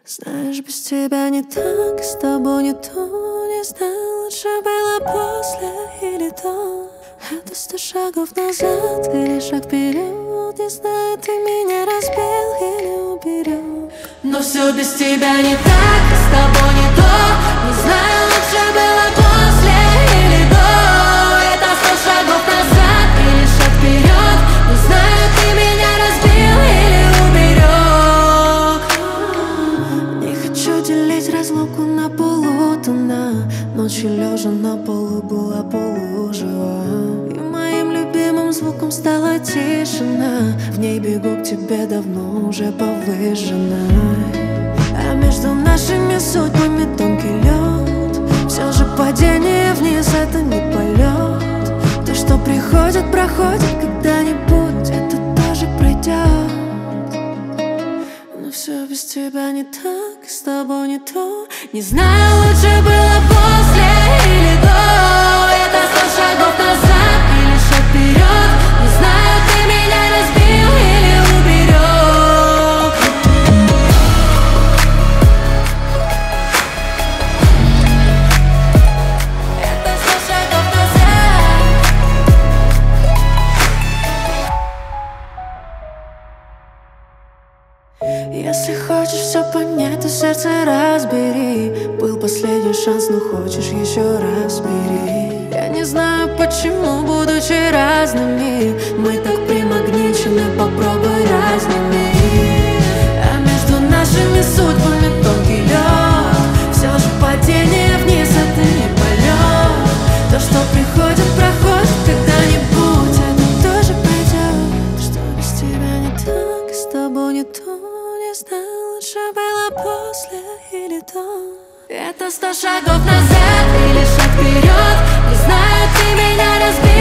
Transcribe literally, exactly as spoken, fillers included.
Знаешь, без тебя не так, с тобой не то. Не знаю, лучше было после или до. Это сто шагов назад или шаг вперед. Не знаю, ты меня разбил или уберег. Но все без тебя не так, с тобой не то. Не знаю, лучше было после или до. Это сто шагов назад или шаг вперед. Не знаю, ты меня разбил или уберег. Не хочу делить разлуку на полутона. Ночью лежа на полу была полужива. И моим любимым звуком стала тишина. В ней бегу к тебе давно уже повышена. А между нашими судьбами тонкий лед. Все же падение вниз — это не полет. То, что приходит, проходит когда-нибудь, это тоже пройдет. Но все без тебя не так, с тобой не то. Не знаю, лучше было после или до. Это сто шагов назад или шаг вперед. Не знаю, ты меня разбил или уберег. Это сто шагов назад. Если хочешь все понять, то сердце разбери. Был последний шанс, но хочешь еще раз бери. Я не знаю почему, будучи разными, мы так примагничены, попробуй разними. А между нашими судьбами тонкий лед. Все же падение вниз — это не полет. То, что приходит, проходит когда-нибудь, это тоже пройдет. Что без тебя не так, с тобой не то. Не знаю, лучше было после или до. Это сто шагов назад или шаг вперед. Не знаю, ты меня разбил